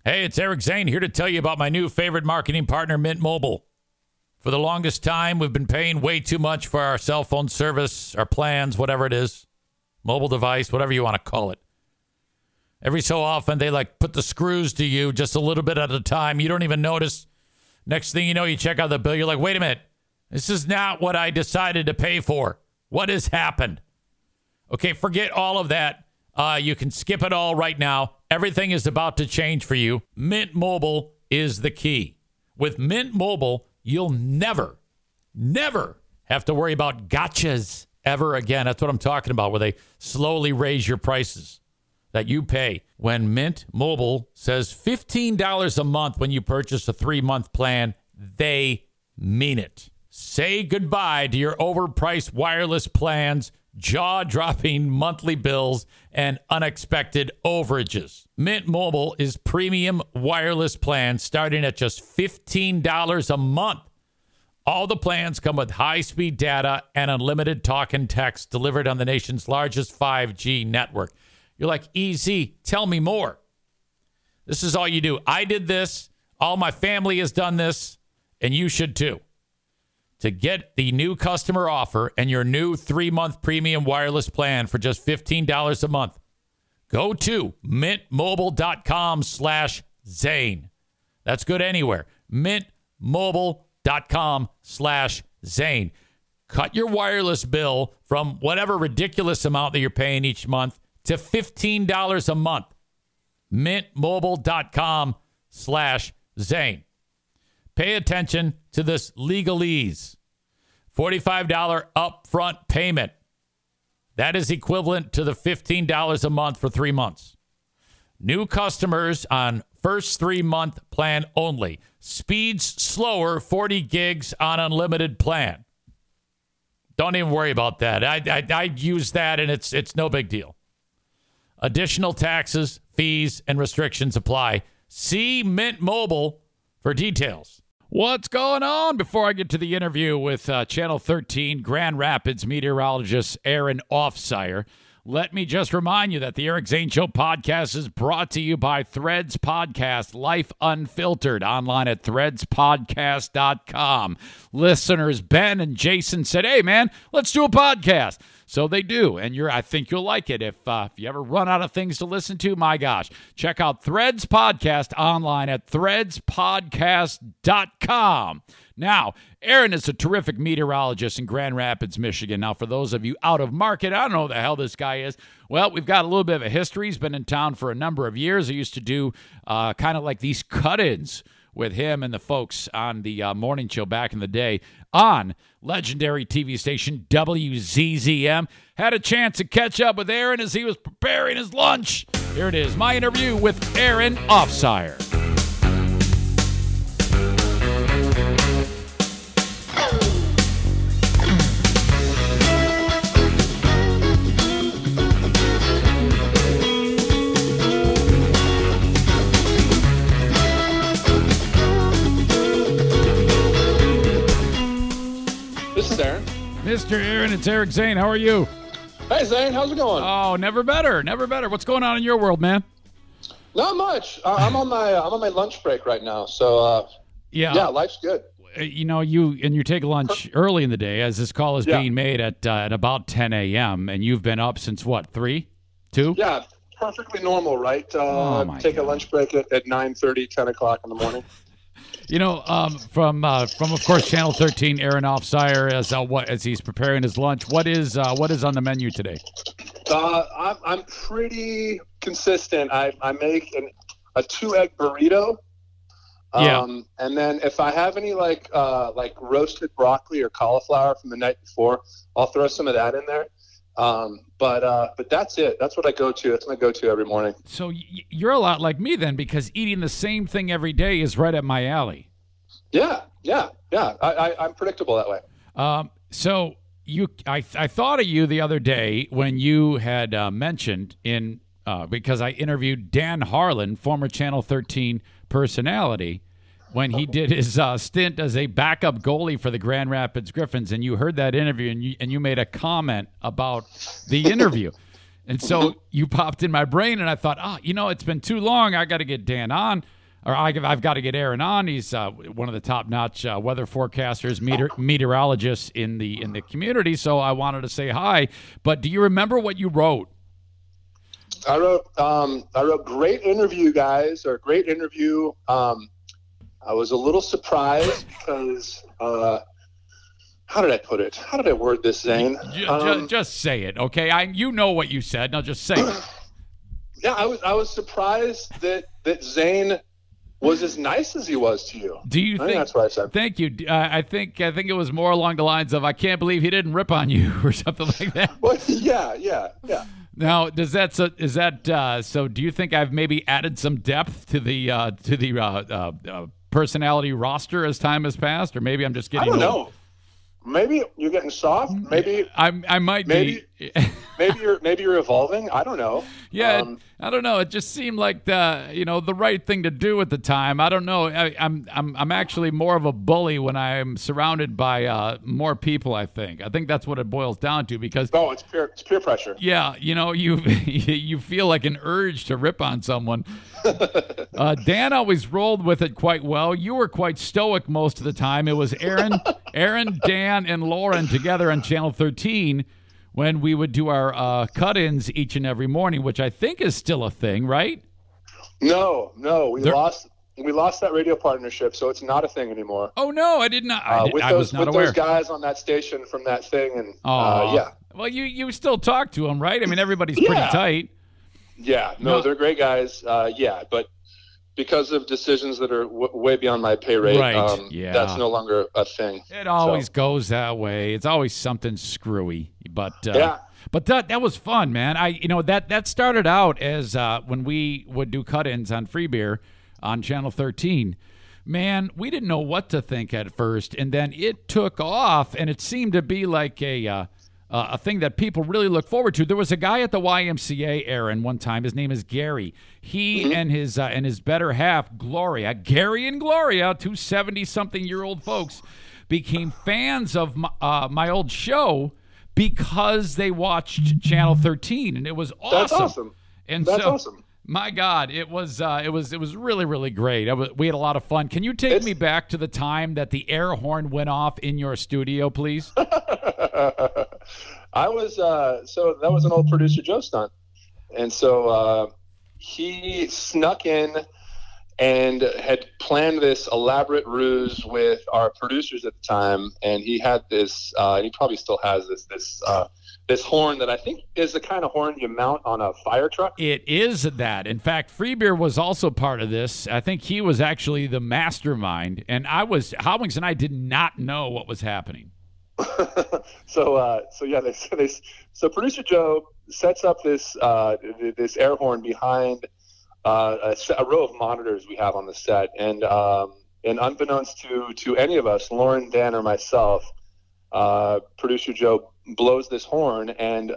Hey, it's Eric Zane here to tell you about my new favorite marketing partner, Mint Mobile. For the longest time, we've been paying way too much for our cell phone service, our plans, whatever it is, mobile device, whatever you want to call it. Every so often, they put the screws to you just a little bit at a time. You don't even notice. Next thing you know, you check out the bill. You're like, wait a minute. This is not what I decided to pay for. What has happened? Okay, forget all of that. You can skip it all right now. Everything is about to change for you. Mint Mobile is the key. With Mint Mobile, you'll never have to worry about gotchas ever again. That's what I'm talking about, where they slowly raise your prices that you pay. When Mint Mobile says $15 a month when you purchase a 3-month plan, they mean it. Say goodbye to your overpriced wireless plans, jaw-dropping monthly bills, and unexpected overages. Mint Mobile is premium wireless plans starting at just $15 a month. All the plans come with high-speed data and unlimited talk and text delivered on the nation's largest 5G network. You're like, easy, tell me more. This is all you do. I did this. All my family has done this, and you should too. To get the new customer offer and your new 3-month premium wireless plan for just $15 a month, go to mintmobile.com/Zane. That's good anywhere. mintmobile.com/Zane. Cut your wireless bill from whatever ridiculous amount that you're paying each month to $15 a month. mintmobile.com/Zane. Pay attention to this legalese. $45 upfront payment. That is equivalent to the $15 a month for 3 months. New customers on first 3-month plan only. Speeds slower, 40 gigs on unlimited plan. Don't even worry about that. I use that, and it's no big deal. Additional taxes, fees, and restrictions apply. See Mint Mobile for details. What's going on? Before I get to the interview with Channel 13 Grand Rapids meteorologist Aaron Offsire, let me just remind you that the Eric Zane Show podcast is brought to you by Threads Podcast, Life Unfiltered, online at threadspodcast.com. Listeners Ben and Jason said, hey, man, let's do a podcast. So they do, and I think you'll like it. If you ever run out of things to listen to, my gosh, check out Threads Podcast online at threadspodcast.com. Now, Aaron is a terrific meteorologist in Grand Rapids, Michigan. Now, for those of you out of market, I don't know who the hell this guy is. Well, we've got a little bit of a history. He's been in town for a number of years. I used to do kind of like these cut-ins with him and the folks on the morning show back in the day on legendary TV station WZZM. Had a chance to catch up with Aaron as he was preparing his lunch. Here it is, my interview with Aaron Offsire. Mr. Aaron, it's Eric Zane. How are you? Hey, Zane. How's it going? Oh, never better. Never better. What's going on in your world, man? Not much. I'm on my lunch break right now. So, yeah, life's good. You take lunch early in the day as this call is being made at about 10 a.m. And you've been up since what, 3, 2? Yeah, perfectly normal, right? Take a lunch break at 9:30, 10 o'clock in the morning. From of course Channel 13, Aaron Offsire, as he's preparing his lunch. What is on the menu today? I'm pretty consistent. I make a 2-egg burrito. And then if I have any like roasted broccoli or cauliflower from the night before, I'll throw some of that in there. But that's it. That's what I go to. That's my go-to every morning. So you're a lot like me then, because eating the same thing every day is right up my alley. Yeah. I'm predictable that way. So I thought of you the other day when you had mentioned because I interviewed Dan Harlan, former Channel 13 personality, when he did his stint as a backup goalie for the Grand Rapids Griffins, and you heard that interview, and you made a comment about the interview. And so you popped in my brain, and I thought, it's been too long. I got to get Dan on, or I've got to get Aaron on. He's one of the top-notch weather forecasters, meteorologists in the community. So I wanted to say hi. But do you remember what you wrote? I wrote great interview, guys, or great interview. I was a little surprised because how did I put it? How did I word this, Zane? Just say it, okay? You know what you said. Now just say it. Yeah, I was surprised that Zane was as nice as he was to you. Do you think that's what I said? Thank you. I think it was more along the lines of, I can't believe he didn't rip on you or something like that. Well, yeah. Now, do you think I've maybe added some depth to the personality roster as time has passed, or maybe I'm just getting? I don't know. Maybe you're getting soft. Maybe I might be. maybe you're evolving. I don't know. Yeah, I don't know. It just seemed like the right thing to do at the time. I don't know. I'm actually more of a bully when I'm surrounded by more people. I think that's what it boils down to, because it's peer pressure. Yeah, you feel like an urge to rip on someone. Dan always rolled with it quite well. You were quite stoic most of the time. It was Aaron, Dan, and Lauren together on Channel 13 when we would do our cut-ins each and every morning, which I think is still a thing, right? No, we lost that radio partnership, so it's not a thing anymore. Oh no, I did not. I was not aware. With those guys on that station from that thing, and yeah. Well, you still talk to them, right? I mean, everybody's pretty tight. Yeah, no, they're great guys. But because of decisions that are way beyond my pay rate, that's no longer a thing. It always goes that way. It's always something screwy. But but that was fun, man. That started out as when we would do cut-ins on Free Beer on Channel 13. Man, we didn't know what to think at first, and then it took off, and it seemed to be like a thing that people really look forward to. There was a guy at the YMCA, Aaron, one time. His name is Gary. He and his better half, Gloria, Gary and Gloria, two 70-something-year-old folks, became fans of my old show because they watched Channel 13, and it was awesome. That's awesome. And that's awesome. My God, it was really, really great. We had a lot of fun. Can you take me back to the time that the air horn went off in your studio, please? I was so that was an old producer Joe stunt, and so he snuck in and had planned this elaborate ruse with our producers at the time, and he had this, and he probably still has this horn that I think is the kind of horn you mount on a fire truck. It is that. In fact, Free Beer was also part of this. I think he was actually the mastermind, and Howings and I did not know what was happening. So producer Joe sets up this air horn behind a row of monitors we have on the set, and unbeknownst to any of us, Lauren, Dan, or myself, producer Joe blows this horn, and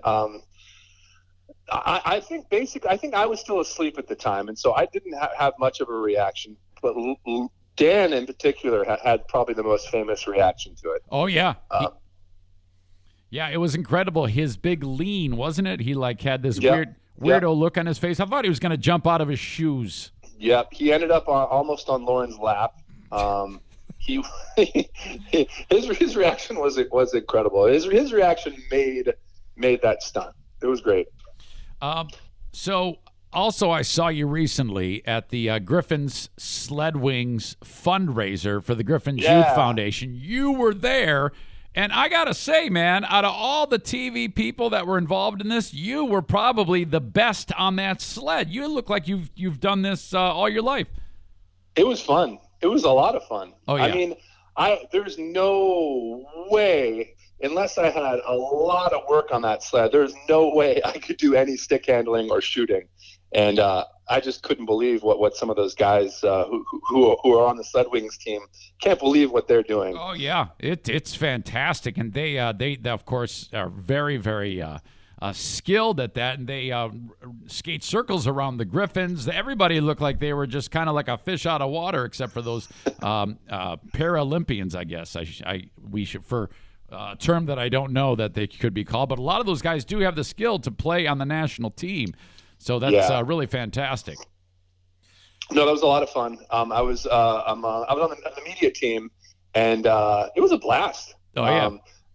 I think I was still asleep at the time, and so I didn't have much of a reaction. But Dan in particular had probably the most famous reaction to it. Oh yeah. Yeah, it was incredible. His big lean, wasn't it? He had this weirdo look on his face. I thought he was going to jump out of his shoes. Yep, he ended up almost on Lauren's lap. His reaction was incredible. His reaction made that stunt. It was great. So also, I saw you recently at the Griffin's Sled Wings fundraiser for the Griffin's Youth Foundation. You were there. And I got to say, man, out of all the TV people that were involved in this, you were probably the best on that sled. You look like you've done this all your life. It was fun. It was a lot of fun. Oh, yeah. I mean, there's no way, unless I had a lot of work on that sled, there's no way I could do any stick handling or shooting. And I just couldn't believe what some of those guys who are on the Sled Wings team can't believe what they're doing. Oh yeah, it's fantastic, and they of course are very, very skilled at that, and they skate circles around the Griffins. Everybody looked like they were just kind of like a fish out of water, except for those Paralympians, I guess. We should for term that I don't know that they could be called, but a lot of those guys do have the skill to play on the national team. So that's really fantastic. No, that was a lot of fun. I was on the media team, and it was a blast. Oh yeah.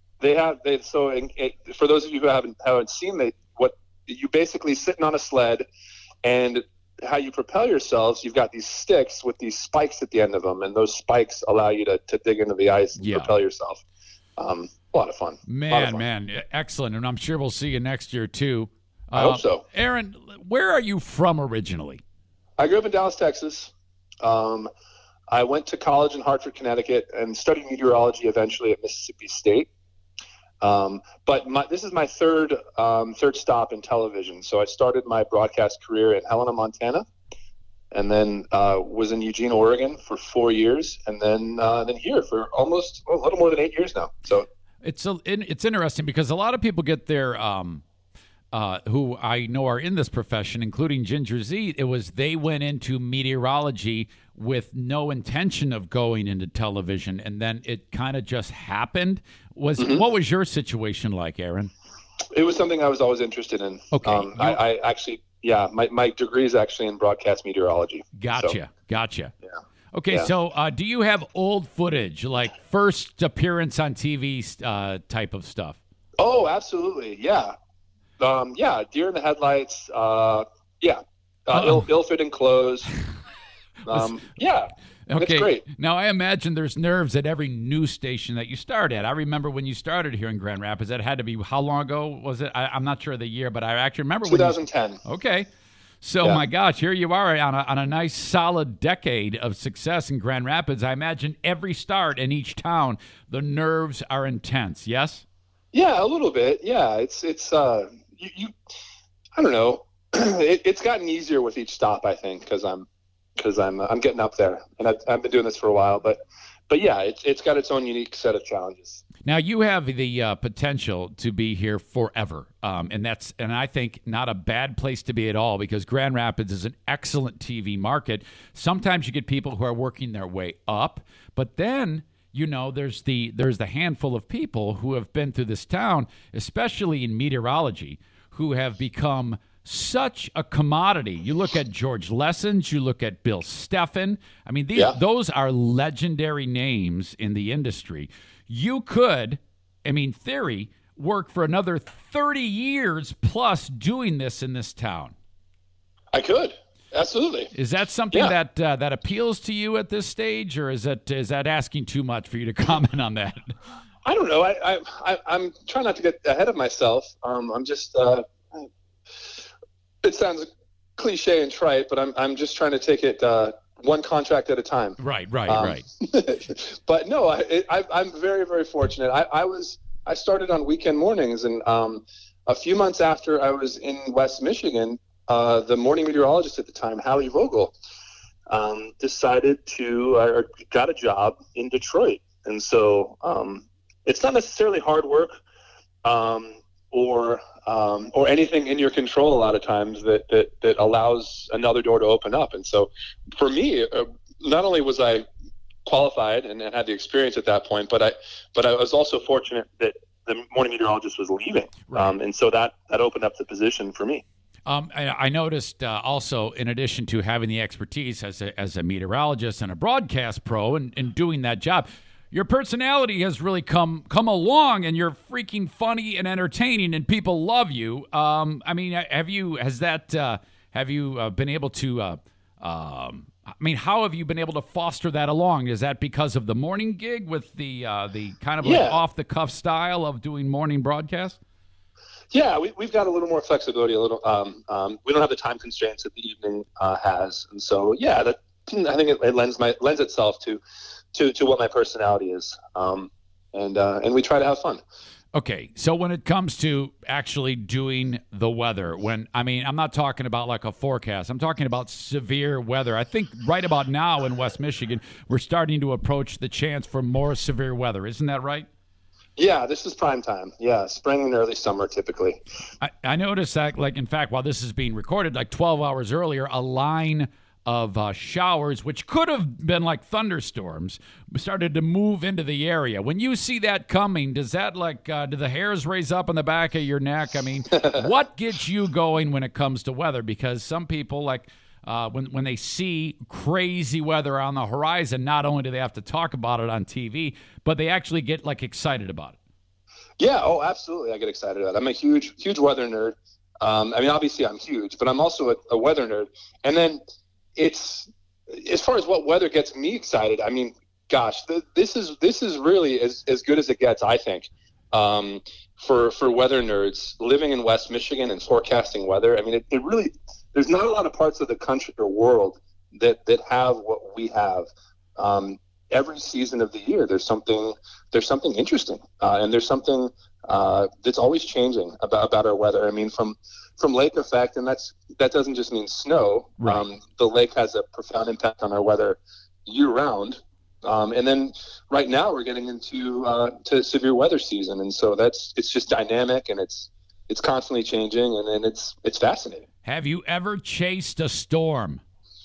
For those of you who haven't seen it, what you basically sitting on a sled, and how you propel yourselves, you've got these sticks with these spikes at the end of them, and those spikes allow you to dig into the ice and propel yourself. A lot of fun. Man, excellent. And I'm sure we'll see you next year too. I hope so. Aaron, where are you from originally? I grew up in Dallas, Texas. I went to college in Hartford, Connecticut, and studied meteorology eventually at Mississippi State. But this is my third stop in television. So I started my broadcast career in Helena, Montana, and then was in Eugene, Oregon for 4 years, and then here for almost a little more than 8 years now. So it's interesting because a lot of people get their who I know are in this profession, including Ginger Z. They went into meteorology with no intention of going into television, and then it kind of just happened. What was your situation like, Aaron? It was something I was always interested in. Okay. I actually, my degree is actually in broadcast meteorology. Gotcha. Yeah. Okay, so do you have old footage, like first appearance on TV type of stuff? Oh, absolutely. Yeah. Deer in the headlights. Ill-fitting clothes. Okay. It's great. Now, I imagine there's nerves at every news station that you start at. I remember when you started here in Grand Rapids. That had to be, how long ago was it? I'm not sure of the year, but I actually remember 2010. Okay. So, my gosh, here you are on a nice, solid decade of success in Grand Rapids. I imagine every start in each town, the nerves are intense, yes? Yeah, a little bit. Yeah, it's I don't know. It's gotten easier with each stop, I think, because I'm getting up there, and I've been doing this for a while. But yeah, it's got its own unique set of challenges. Now you have the potential to be here forever, and I think not a bad place to be at all, because Grand Rapids is an excellent TV market. Sometimes you get people who are working their way up, but then there's the handful of people who have been through this town, especially in meteorology, who have become such a commodity. You look at George Lessons, you look at Bill Steffen. I mean, those are legendary names in the industry. You could, theory, work for another 30 years plus doing this in this town. I could. Absolutely. Is that something that appeals to you at this stage, or is that asking too much for you to comment on that? I don't know. I'm trying not to get ahead of myself. I'm just it sounds cliche and trite, but I'm just trying to take it one contract at a time. Right. But no, I'm very, very fortunate. I started on weekend mornings, and a few months after I was in West Michigan, the morning meteorologist at the time, Hallie Vogel, decided to got a job in Detroit. And so it's not necessarily hard work or anything in your control a lot of times that allows another door to open up. And so for me, not only was I qualified and had the experience at that point, but I was also fortunate that the morning meteorologist was leaving. Right. And so that opened up the position for me. I noticed also, in addition to having the expertise as a meteorologist and a broadcast pro and doing that job, your personality has really come along, and you're freaking funny and entertaining, and people love you. Have you been able to? How have you been able to foster that along? Is that because of the morning gig with the kind of like off the cuff style of doing morning broadcasts? Yeah, we've got a little more flexibility. We don't have the time constraints that the evening has, and so I think it lends itself to what my personality is, and we try to have fun. Okay, so when it comes to actually doing the weather, I'm not talking about like a forecast. I'm talking about severe weather. I think right about now in West Michigan, we're starting to approach the chance for more severe weather. Isn't that right? Yeah, this is prime time. Yeah, spring and early summer typically. I noticed that, like, in fact, while this is being recorded, like 12 hours earlier, a line of showers, which could have been like thunderstorms, started to move into the area. When you see that coming, does that do the hairs raise up on the back of your neck? I mean, what gets you going when it comes to weather? Because some people when they see crazy weather on the horizon, not only do they have to talk about it on TV, but they actually get excited about it. Yeah. Oh, absolutely. I get excited about it. I'm a huge weather nerd. Obviously I'm huge, but I'm also a weather nerd. And then it's, as far as what weather gets me excited, I mean, gosh, this is really as good as it gets, I think, for weather nerds living in West Michigan and forecasting weather. I mean, it really, there's not a lot of parts of the country or world that have what we have. Every season of the year, there's something interesting, and there's something that's always changing about our weather. I mean, from lake effect, and that doesn't just mean snow. Right. The lake has a profound impact on our weather year round. And then right now we're getting into to severe weather season, and so it's just dynamic, and it's constantly changing, and it's fascinating. Have you ever chased a storm?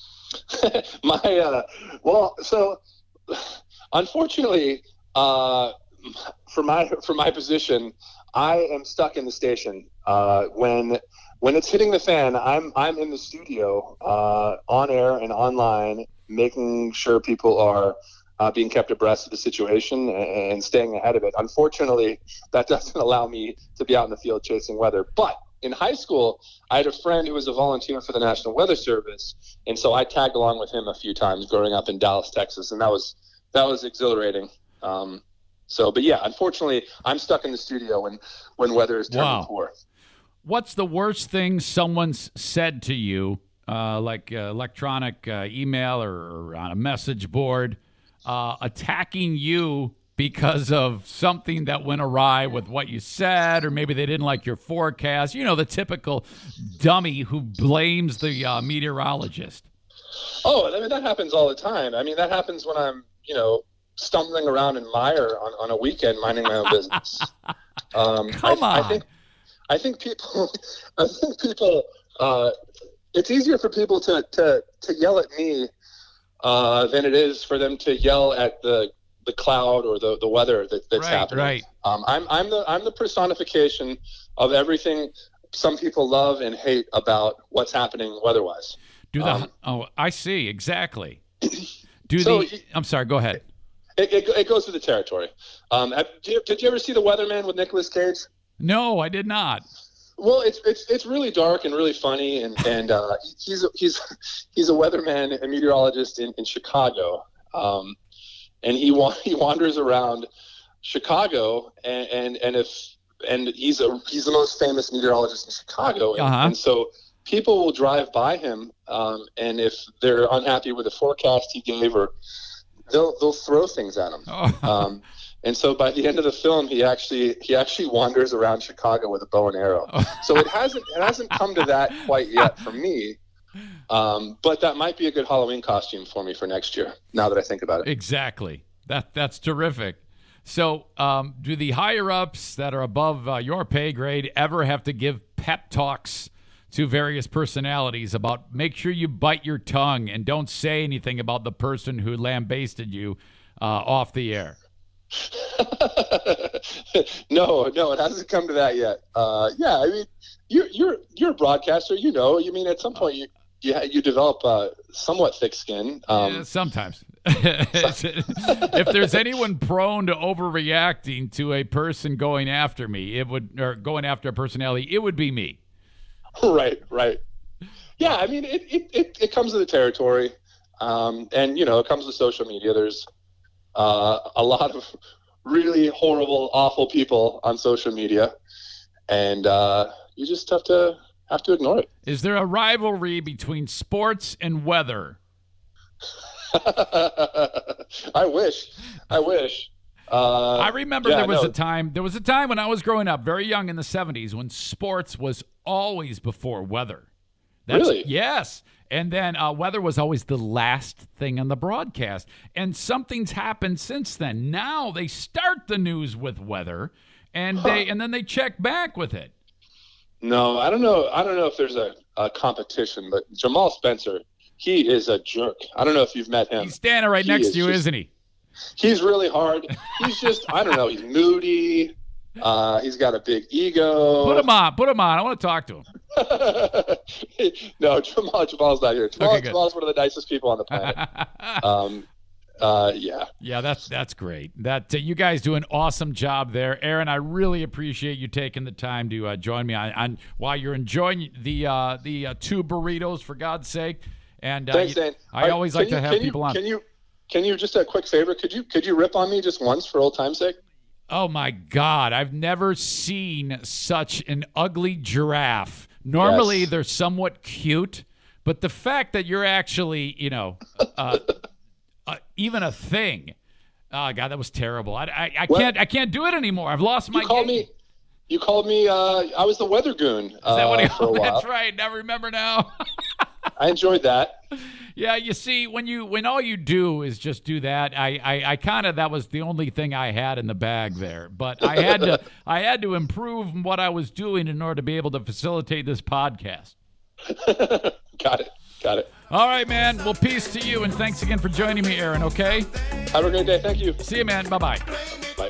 Unfortunately, for my position, I am stuck in the station. When it's hitting the fan, I'm in the studio, on air and online, making sure people are being kept abreast of the situation and staying ahead of it. Unfortunately, that doesn't allow me to be out in the field chasing weather. But in high school, I had a friend who was a volunteer for the National Weather Service, and so I tagged along with him a few times growing up in Dallas, Texas, and that was exhilarating. But yeah, unfortunately, I'm stuck in the studio when weather is turning poor. What's the worst thing someone's said to you, electronic email or on a message board, attacking you because of something that went awry with what you said, or maybe they didn't like your forecast? You know, the typical dummy who blames the meteorologist. Oh, I mean, that happens all the time. I mean, that happens when I'm, stumbling around in mire on a weekend, minding my own business. Come on. I think people, it's easier for people to yell at me than it is for them to yell at the cloud or the weather that's happening. Right. I'm the personification of everything some people love and hate about what's happening weather-wise. I see, exactly. I'm sorry, go ahead. It goes with the territory. Did you ever see The Weatherman with Nicolas Cage? No, I did not. Well, it's really dark and really funny, and he's a weatherman, a meteorologist in Chicago, and he wanders around Chicago, and he's the most famous meteorologist in Chicago, and so people will drive by him, and if they're unhappy with the forecast he gave, or they'll throw things at him. And so by the end of the film, he actually wanders around Chicago with a bow and arrow. So it hasn't come to that quite yet for me. But that might be a good Halloween costume for me for next year, now that I think about it. Exactly. That's terrific. So do the higher-ups that are above your pay grade ever have to give pep talks to various personalities about make sure you bite your tongue and don't say anything about the person who lambasted you off the air? No, it hasn't come to that yet. Yeah, I mean, you're a broadcaster, at some point you develop a somewhat thick skin. Sometimes. If there's anyone prone to overreacting to a person going after me, or going after a personality, it would be me. Right. Yeah, I mean, it comes with the territory, and it comes with social media. There's a lot of really horrible, awful people on social media, and you just have to ignore it. Is there a rivalry between sports and weather? I wish. I remember there was a time when I was growing up, very young in the 70s, when sports was always before weather. Really? Yes. And then weather was always the last thing on the broadcast. And something's happened since then. Now they start the news with weather, and then they check back with it. No, I don't know if there's a competition, but Jamal Spencer he is a jerk. I don't know if you've met him. He's standing right next to you, isn't he? He's really hard. He's just, I don't know. He's moody. He's got a big ego. Put him on. I want to talk to him. No, Jamal's not here. Jamal's one of the nicest people on the planet. Yeah, that's great. You guys do an awesome job there, Aaron. I really appreciate you taking the time to join me on while you're enjoying the 2 burritos, for God's sake. And thanks, Dan. I always like to have people on. Can you just a quick favor? Could you rip on me just once for old time's sake? Oh my God! I've never seen such an ugly giraffe. Normally, they're somewhat cute, but the fact that you're actually, even a thing. Oh God, that was terrible. I can't do it anymore. I've lost my game. You called me. I was the weather goon. Is that what for a while? That's right. I remember now. I enjoyed that. Yeah, you see, when all you do is just do that, I kind of, that was the only thing I had in the bag there. But I had to improve what I was doing in order to be able to facilitate this podcast. Got it. All right, man. Well, peace to you, and thanks again for joining me, Aaron, okay? Have a great day. Thank you. See you, man. Bye-bye. Bye.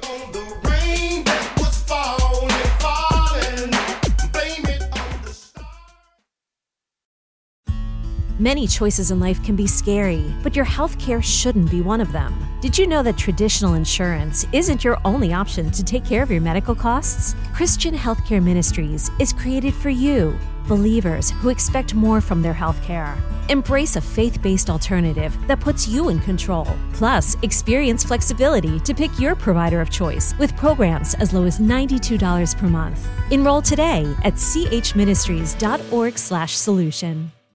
Many choices in life can be scary, but your healthcare shouldn't be one of them. Did you know that traditional insurance isn't your only option to take care of your medical costs? Christian Healthcare Ministries is created for you, believers who expect more from their healthcare. Embrace a faith-based alternative that puts you in control. Plus, experience flexibility to pick your provider of choice with programs as low as $92 per month. Enroll today at chministries.org/solution.